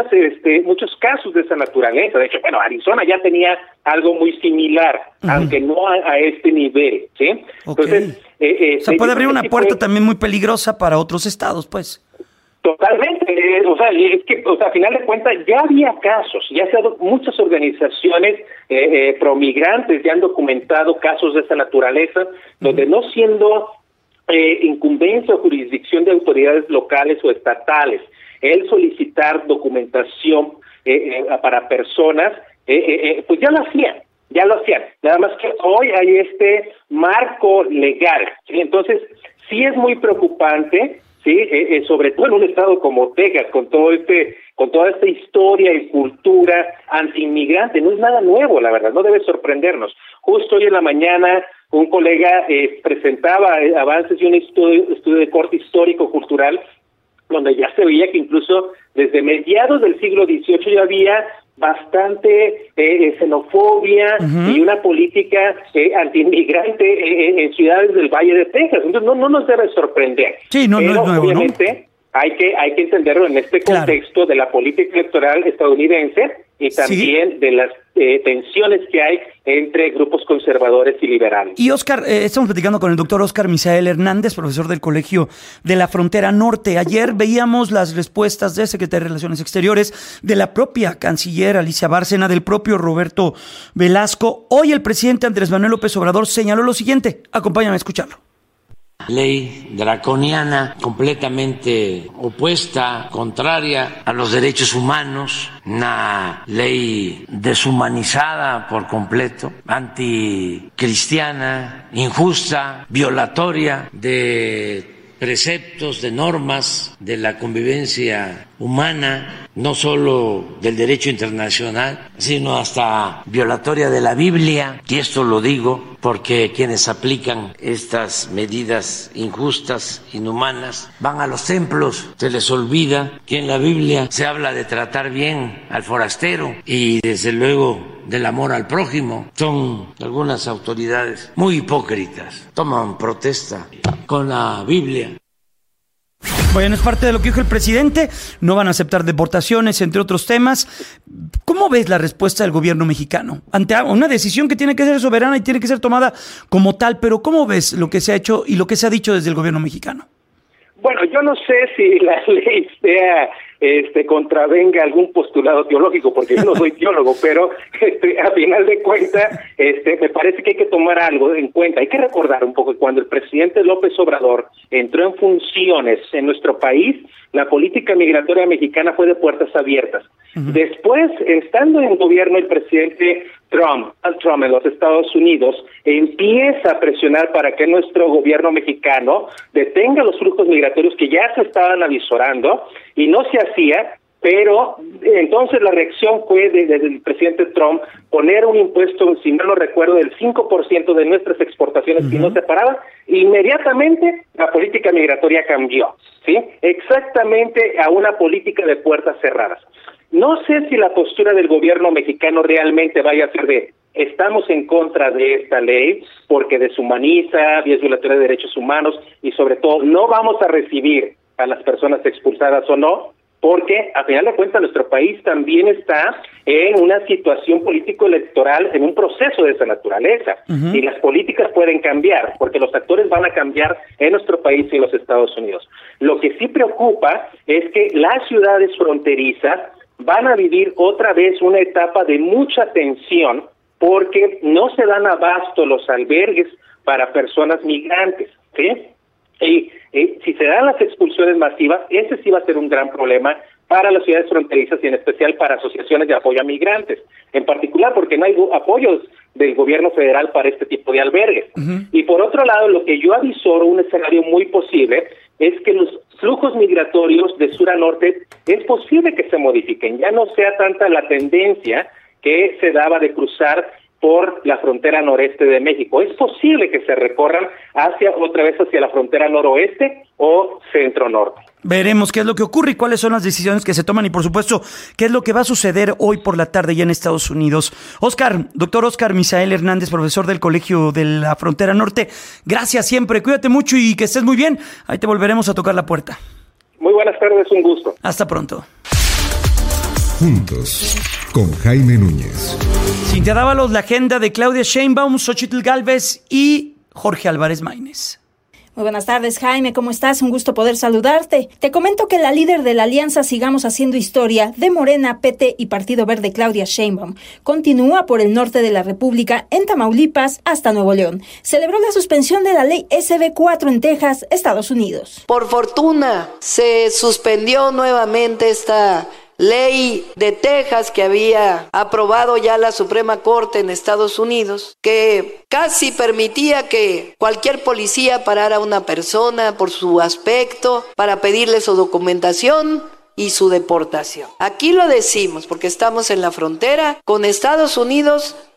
casos de esa naturaleza. De hecho, Arizona ya tenía algo muy similar, uh-huh, aunque no a este nivel, ¿sí? Okay. Entonces, puede abrir una puerta también muy peligrosa para otros estados, pues. Totalmente, es que, a final de cuentas, ya había casos, ya se han dado muchas organizaciones promigrantes, ya han documentado casos de esa naturaleza, uh-huh, donde no siendo incumbencia o jurisdicción de autoridades locales o estatales, el solicitar documentación para personas, pues ya lo hacían, nada más que hoy hay este marco legal, ¿sí? Entonces, sí es muy preocupante, sí, sobre todo en un estado como Texas, con toda esta historia y cultura anti-inmigrante. No es nada nuevo, la verdad, no debe sorprendernos. Justo hoy en la mañana un colega presentaba avances de un estudio de corte histórico-cultural, donde ya se veía que incluso desde mediados del siglo XVIII ya había bastante xenofobia y una política antiinmigrante en ciudades del Valle de Texas. Entonces no nos debe sorprender. Sí, no es nuevo, obviamente, ¿no? Hay que entenderlo en este contexto de la política electoral estadounidense y también de las tensiones que hay entre grupos conservadores y liberales. Y Oscar, estamos platicando con el doctor Oscar Misael Hernández, profesor del Colegio de la Frontera Norte. Ayer veíamos las respuestas del secretario de Relaciones Exteriores, de la propia canciller Alicia Bárcena, del propio Roberto Velasco. Hoy el presidente Andrés Manuel López Obrador señaló lo siguiente. Acompáñame a escucharlo. Ley draconiana, completamente opuesta, contraria a los derechos humanos, una ley deshumanizada por completo, anticristiana, injusta, violatoria de preceptos, de normas de la convivencia humana, no solo del derecho internacional, sino hasta violatoria de la Biblia. Y esto lo digo porque quienes aplican estas medidas injustas, inhumanas, van a los templos, se les olvida que en la Biblia se habla de tratar bien al forastero y desde luego del amor al prójimo. Son algunas autoridades muy hipócritas, toman protesta con la Biblia. Bueno, es parte de lo que dijo el presidente. No van a aceptar deportaciones, entre otros temas. ¿Cómo ves la respuesta del gobierno mexicano ante una decisión que tiene que ser soberana y tiene que ser tomada como tal? Pero ¿cómo ves lo que se ha hecho y lo que se ha dicho desde el gobierno mexicano? Bueno, yo no sé si la ley sea contravenga algún postulado teológico, porque yo no soy teólogo, pero a final de cuentas me parece que hay que tomar algo en cuenta. Hay que recordar un poco que cuando el presidente López Obrador entró en funciones en nuestro país, la política migratoria mexicana fue de puertas abiertas. Después, estando en gobierno el presidente Trump en los Estados Unidos, empieza a presionar para que nuestro gobierno mexicano detenga los flujos migratorios que ya se estaban avisorando, y no se hacía, pero entonces la reacción fue desde el presidente Trump poner un impuesto, si no lo recuerdo, del 5% de nuestras exportaciones que no se paraba. Inmediatamente la política migratoria cambió, ¿sí? Exactamente a una política de puertas cerradas. No sé si la postura del gobierno mexicano realmente vaya a ser de estamos en contra de esta ley porque deshumaniza, es violatoria de derechos humanos y sobre todo no vamos a recibir a las personas expulsadas o no, porque a final de cuentas nuestro país también está en una situación político-electoral, en un proceso de esa naturaleza, y las políticas pueden cambiar, porque los actores van a cambiar en nuestro país y en los Estados Unidos. Lo que sí preocupa es que las ciudades fronterizas van a vivir otra vez una etapa de mucha tensión, porque no se dan abasto los albergues para personas migrantes, ¿sí? Y si se dan las expulsiones masivas, ese sí va a ser un gran problema para las ciudades fronterizas y en especial para asociaciones de apoyo a migrantes, en particular porque no hay apoyos del gobierno federal para este tipo de albergues. Y por otro lado, lo que yo avisoro, un escenario muy posible, es que los flujos migratorios de sur a norte es posible que se modifiquen, ya no sea tanta la tendencia que se daba de cruzar por la frontera noreste de México. Es posible que se recorran otra vez hacia la frontera noroeste o centro-norte. Veremos qué es lo que ocurre y cuáles son las decisiones que se toman y, por supuesto, qué es lo que va a suceder hoy por la tarde ya en Estados Unidos. Doctor Oscar Misael Hernández, profesor del Colegio de la Frontera Norte, gracias siempre, cuídate mucho y que estés muy bien. Ahí te volveremos a tocar la puerta. Muy buenas tardes, un gusto. Hasta pronto. Juntos, con Jaime Núñez. Cintia Dávalos, la agenda de Claudia Sheinbaum, Xochitl Gálvez y Jorge Álvarez Maínez. Muy buenas tardes, Jaime, ¿cómo estás? Un gusto poder saludarte. Te comento que la líder de la alianza Sigamos Haciendo Historia de Morena, PT y Partido Verde, Claudia Sheinbaum, continúa por el norte de la República, en Tamaulipas, hasta Nuevo León. Celebró la suspensión de la ley SB4 en Texas, Estados Unidos. Por fortuna, se suspendió nuevamente esta ley de Texas que había aprobado ya la Suprema Corte en Estados Unidos, que casi permitía que cualquier policía parara a una persona por su aspecto para pedirle su documentación y su deportación. Aquí lo decimos porque estamos en la frontera con Estados Unidos,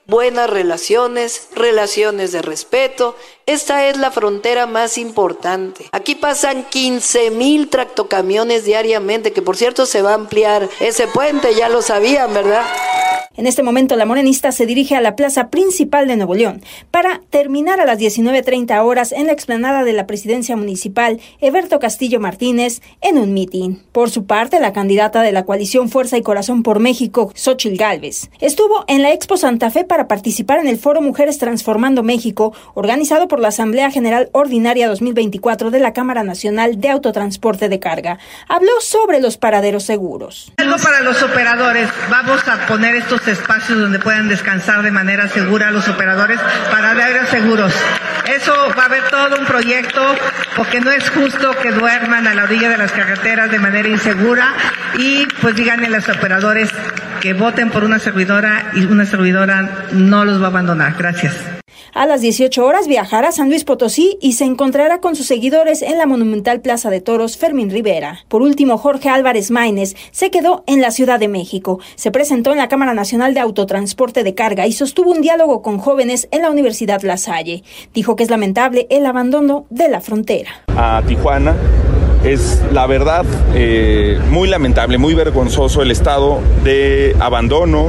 buenas relaciones, relaciones de respeto. Esta es la frontera más importante. Aquí pasan 15,000 tractocamiones diariamente, que por cierto se va a ampliar ese puente, ya lo sabían, ¿verdad? En este momento, la morenista se dirige a la plaza principal de Nuevo León para terminar a las 19:30 horas en la explanada de la presidencia municipal, Eberto Castillo Martínez, en un mitin. Por su parte, la candidata de la coalición Fuerza y Corazón por México, Xóchitl Gálvez, estuvo en la Expo Santa Fe para participar en el Foro Mujeres Transformando México, organizado por la Asamblea General Ordinaria 2024 de la Cámara Nacional de Autotransporte de Carga. Habló sobre los paraderos seguros. Algo para los operadores. Vamos a poner estos espacios donde puedan descansar de manera segura los operadores para dar seguros. Eso va a haber todo un proyecto, porque no es justo que duerman a la orilla de las carreteras de manera insegura, y pues díganle a los operadores que voten por una servidora, y una servidora no los va a abandonar. Gracias. A las 18 horas viajará a San Luis Potosí y se encontrará con sus seguidores en la monumental Plaza de Toros Fermín Rivera. Por último, Jorge Álvarez Maínez se quedó en la Ciudad de México. Se presentó en la Cámara Nacional de Autotransporte de Carga y sostuvo un diálogo con jóvenes en la Universidad La Salle. Dijo que es lamentable el abandono de la frontera. A Tijuana es, la verdad, muy lamentable, muy vergonzoso el estado de abandono,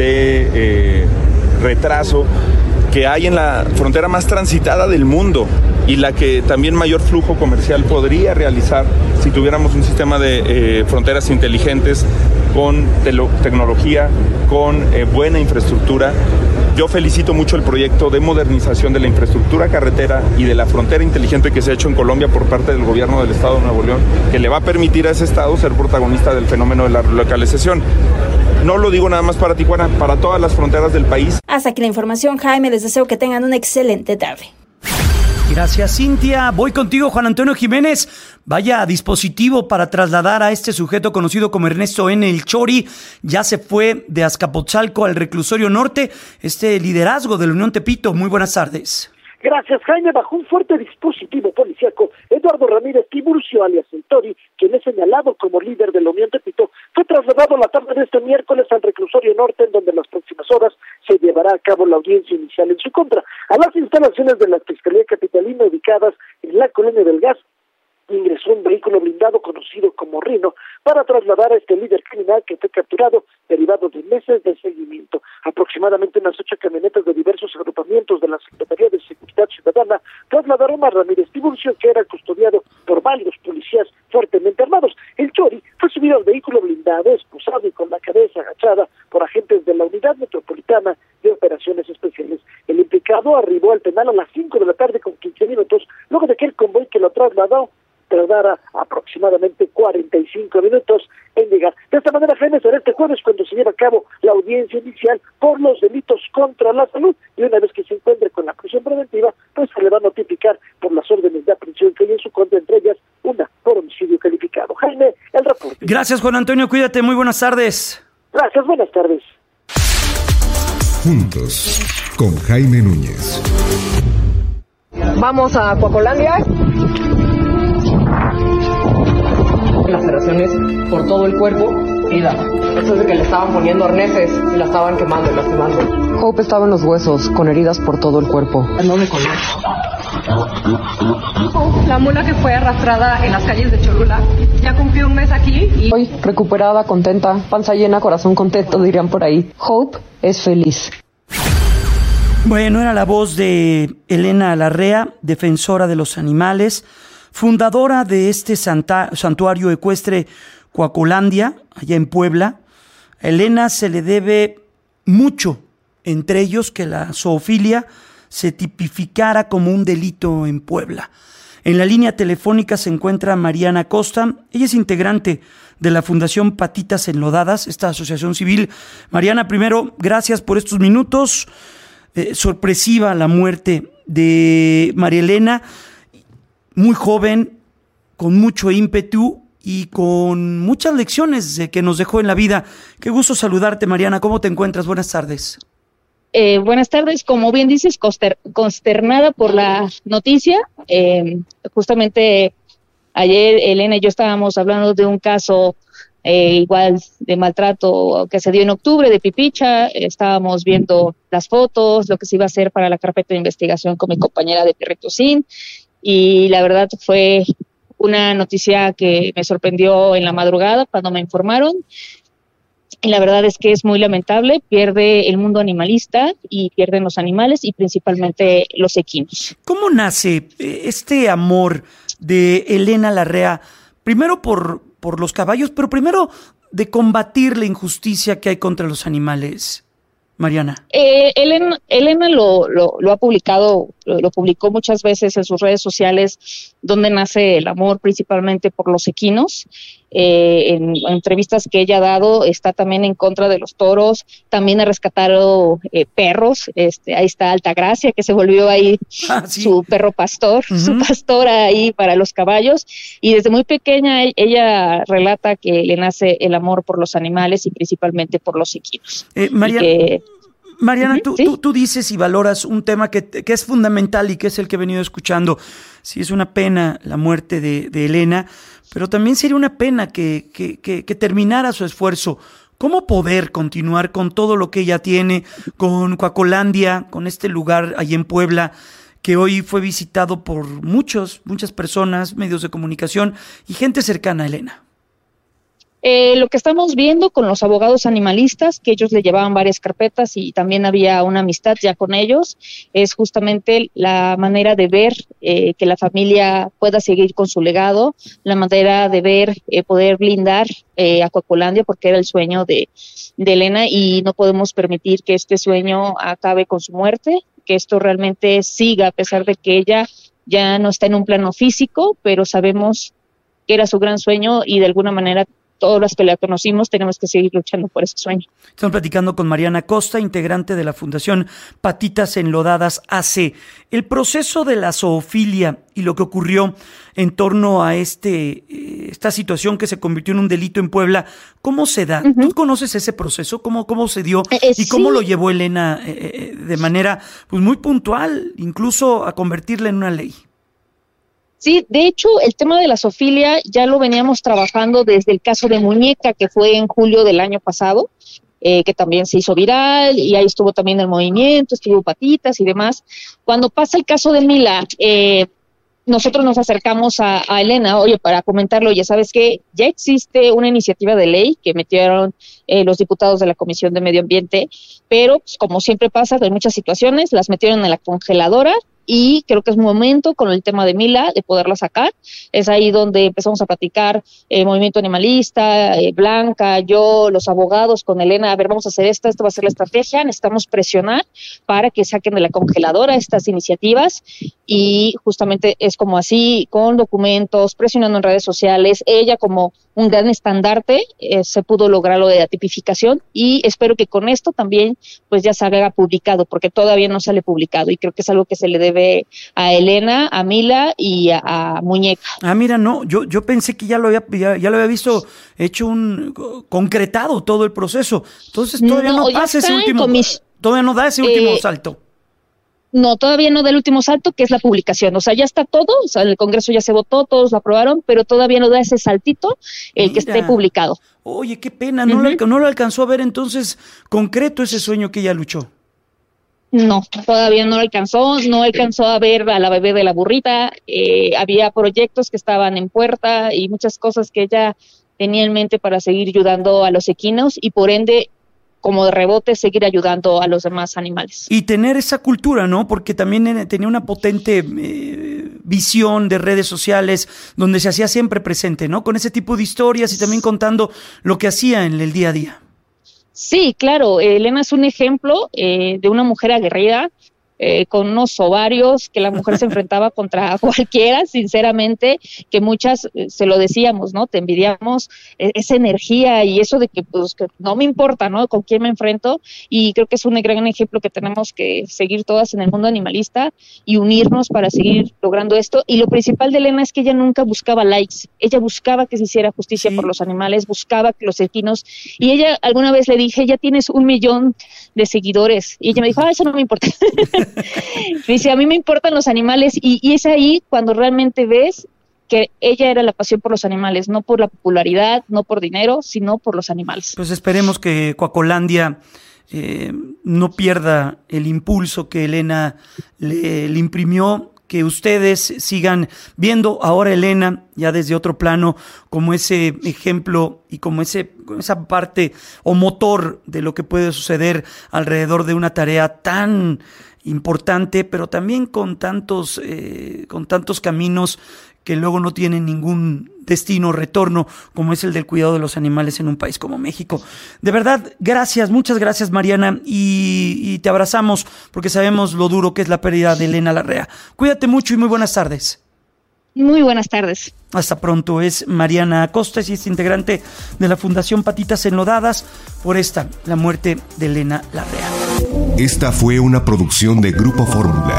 de retraso que hay en la frontera más transitada del mundo y la que también mayor flujo comercial podría realizar si tuviéramos un sistema de fronteras inteligentes con tecnología, con buena infraestructura. Yo felicito mucho el proyecto de modernización de la infraestructura carretera y de la frontera inteligente que se ha hecho en Colombia por parte del gobierno del estado de Nuevo León, que le va a permitir a ese estado ser protagonista del fenómeno de la relocalización. No lo digo nada más para Tijuana, para todas las fronteras del país. Hasta aquí la información, Jaime. Les deseo que tengan una excelente tarde. Gracias, Cintia. Voy contigo, Juan Antonio Jiménez. Vaya dispositivo para trasladar a este sujeto conocido como Ernesto N. El Chori. Ya se fue de Azcapotzalco al reclusorio norte. Este liderazgo de la Unión Tepito. Muy buenas tardes. Gracias, Jaime. Bajo un fuerte dispositivo policíaco, Eduardo Ramírez Tiburcio, alias El Tori, quien es señalado como líder de la Unión Tepito, fue trasladado la tarde de este miércoles al reclusorio norte, en donde en las próximas horas se llevará a cabo la audiencia inicial en su contra. A las instalaciones de la Fiscalía Capitalina, ubicadas en la Colonia del Gas, ingresó un vehículo blindado conocido como Rino para trasladar a este líder criminal que fue capturado derivado de meses de seguimiento. Aproximadamente unas 8 camionetas de diversos agrupamientos de la Secretaría de Seguridad Ciudadana trasladaron a Ramírez Tiburcio, que era custodiado por varios policías fuertemente armados. El Chori fue subido al vehículo blindado, esposado y con la cabeza agachada por agentes de la Unidad Metropolitana de Operaciones Especiales. El implicado arribó al penal a las 5 de la tarde con 15 minutos, luego de que el convoy que lo trasladó tardara aproximadamente 45 minutos en llegar. De esta manera, Jaime, será este jueves cuando se lleva a cabo la audiencia inicial por los delitos contra la salud, y una vez que se encuentre con la prisión preventiva, pues se le va a notificar por las órdenes de aprehensión que hay en su contra, entre ellas una por homicidio calificado. Jaime, el reporte. Gracias, Juan Antonio, cuídate, muy buenas tardes. Gracias, buenas tardes. Juntos, con Jaime Núñez. Vamos a Coacolandia. Laceraciones por todo el cuerpo y eso es de que le estaban poniendo arneses y la estaban quemando y lastimando. Hope estaba en los huesos, con heridas por todo el cuerpo. No me conozco. La mula que fue arrastrada en las calles de Cholula ya cumplió un mes aquí y hoy recuperada, contenta, panza llena, corazón contento, dirían por ahí. Hope es feliz. Bueno, era la voz de Elena Larrea, defensora de los animales, fundadora de este santuario ecuestre Coacolandia, allá en Puebla. A Elena se le debe mucho, entre ellos que la zoofilia se tipificara como un delito en Puebla. En la línea telefónica se encuentra Mariana Costa. Ella es integrante de la Fundación Patitas Enlodadas, esta asociación civil. Mariana, primero, gracias por estos minutos. Sorpresiva la muerte de María Elena, muy joven, con mucho ímpetu y con muchas lecciones que nos dejó en la vida. Qué gusto saludarte, Mariana. ¿Cómo te encuentras? Buenas tardes. Buenas tardes. Como bien dices, consternada por la noticia. Justamente ayer Elena y yo estábamos hablando de un caso igual de maltrato que se dio en octubre de Pipicha. Estábamos viendo las fotos, lo que se iba a hacer para la carpeta de investigación con mi compañera de Pirritocin, y la verdad fue una noticia que me sorprendió en la madrugada cuando me informaron. Y la verdad es que es muy lamentable, pierde el mundo animalista y pierden los animales y principalmente los equinos. ¿Cómo nace este amor de Elena Larrea? Primero por los caballos, pero primero de combatir la injusticia que hay contra los animales, Mariana. Elena lo ha publicado, lo publicó muchas veces en sus redes sociales, donde nace el amor principalmente por los equinos. En entrevistas que ella ha dado, está también en contra de los toros, también ha rescatado perros. Ahí está Altagracia, que se volvió ahí sí, su perro pastor, su pastora ahí para los caballos, y desde muy pequeña ella relata que le nace el amor por los animales y principalmente por los equinos. Mariana, tú dices y valoras un tema que es fundamental y que es el que he venido escuchando. Sí, es una pena la muerte de Elena, pero también sería una pena que terminara su esfuerzo. ¿Cómo poder continuar con todo lo que ella tiene, con Coacolandia, con este lugar ahí en Puebla, que hoy fue visitado por muchas personas, medios de comunicación y gente cercana a Elena? Lo que estamos viendo con los abogados animalistas, que ellos le llevaban varias carpetas y también había una amistad ya con ellos, es justamente la manera de ver que la familia pueda seguir con su legado, la manera de ver poder blindar a Coacolandia, porque era el sueño de Elena, y no podemos permitir que este sueño acabe con su muerte, que esto realmente siga, a pesar de que ella ya no está en un plano físico, pero sabemos que era su gran sueño y de alguna manera todos los que la conocimos tenemos que seguir luchando por ese sueño. Estamos platicando con Mariana Costa, integrante de la Fundación Patitas Enlodadas AC. El proceso de la zoofilia y lo que ocurrió en torno a esta situación que se convirtió en un delito en Puebla, ¿cómo se da? ¿Tú conoces ese proceso? ¿Cómo se dio? ¿Y cómo lo llevó Elena de manera pues muy puntual, incluso a convertirla en una ley? Sí, de hecho, el tema de la zoofilia ya lo veníamos trabajando desde el caso de Muñeca, que fue en julio del año pasado, que también se hizo viral, y ahí estuvo también el movimiento, estuvo Patitas y demás. Cuando pasa el caso de Mila, nosotros nos acercamos a Elena, oye, para comentarlo, ya sabes que ya existe una iniciativa de ley que metieron los diputados de la Comisión de Medio Ambiente, pero pues, como siempre pasa en muchas situaciones, las metieron en la congeladora, y creo que es momento con el tema de Mila de poderla sacar. Es ahí donde empezamos a platicar movimiento animalista, Blanca, yo, los abogados con Elena, a ver, vamos a hacer esto va a ser la estrategia, necesitamos presionar para que saquen de la congeladora estas iniciativas, y justamente es como así, con documentos, presionando en redes sociales, ella como un gran estandarte, se pudo lograr lo de la tipificación, y espero que con esto también pues ya salga publicado, porque todavía no sale publicado, y creo que es algo que se le debe a Elena, a Mila y a Muñeca. Ah, mira, no, yo pensé que ya lo había visto hecho concretado todo el proceso. Entonces todavía no pasa ese último, todavía no da ese último salto. No, todavía no da el último salto, que es la publicación. O sea, ya está todo, o sea, el Congreso ya se votó, todos lo aprobaron, pero todavía no da ese saltito que esté publicado. Oye, qué pena, no lo alcanzó a ver entonces concreto ese sueño que ella luchó. No, todavía no alcanzó a ver a la bebé de la burrita, había proyectos que estaban en puerta y muchas cosas que ella tenía en mente para seguir ayudando a los equinos y por ende, como de rebote, seguir ayudando a los demás animales. Y tener esa cultura, ¿no? Porque también tenía una potente visión de redes sociales donde se hacía siempre presente, ¿no? Con ese tipo de historias y también contando lo que hacía en el día a día. Sí, claro, Elena es un ejemplo de una mujer aguerrida, con unos ovarios, que la mujer se enfrentaba contra cualquiera, sinceramente, que muchas se lo decíamos, ¿no? Te envidiamos esa energía y eso de que, pues, que no me importa, ¿no? Con quién me enfrento, y creo que es un gran ejemplo que tenemos que seguir todas en el mundo animalista y unirnos para seguir logrando esto. Y lo principal de Elena es que ella nunca buscaba likes, ella buscaba que se hiciera justicia por los animales, buscaba que los equinos, y ella alguna vez le dije, ya tienes 1 millón de seguidores, y ella me dijo, eso no me importa. Dice, a mí me importan los animales, y es ahí cuando realmente ves que ella era la pasión por los animales, no por la popularidad, no por dinero, sino por los animales. Pues esperemos que Coacolandia no pierda el impulso que Elena le imprimió, que ustedes sigan viendo ahora a Elena ya desde otro plano como ese ejemplo y como esa parte o motor de lo que puede suceder alrededor de una tarea tan importante, pero también con tantos caminos que luego no tienen ningún destino o retorno, como es el del cuidado de los animales en un país como México. De verdad, gracias, muchas gracias, Mariana, y te abrazamos porque sabemos lo duro que es la pérdida de Elena Larrea. Cuídate mucho y muy buenas tardes. Muy buenas tardes. Hasta pronto. Es Mariana Acosta, y es integrante de la Fundación Patitas Enlodadas por la muerte de Elena Larrea. Esta fue una producción de Grupo Fórmula.